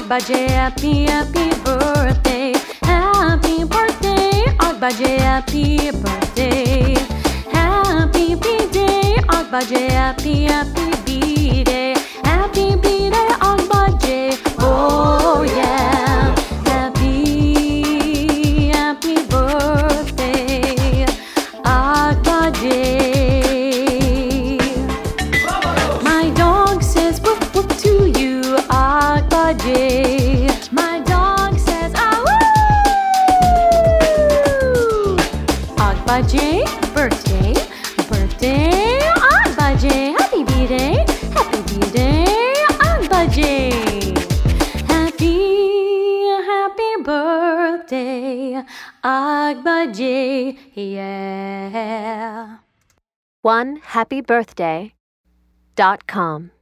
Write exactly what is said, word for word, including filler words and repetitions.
Agbaje, happy, happy birthday. Happy birthday, Agbaje, happy birthday. Happy B-day, Agbaje, happy, happy B-day. Happy B-day, Agbaje, oh yeah. Happy, happy birthday, Agbaje. My dog says woof woof to you, Agbaje. My dog says ah woo. Agbaje, birthday, birthday, Agbaje. Happy B-day, happy B-day, Agbaje. Happy, happy birthday, Agbaje, yeah. one happy birthday dot com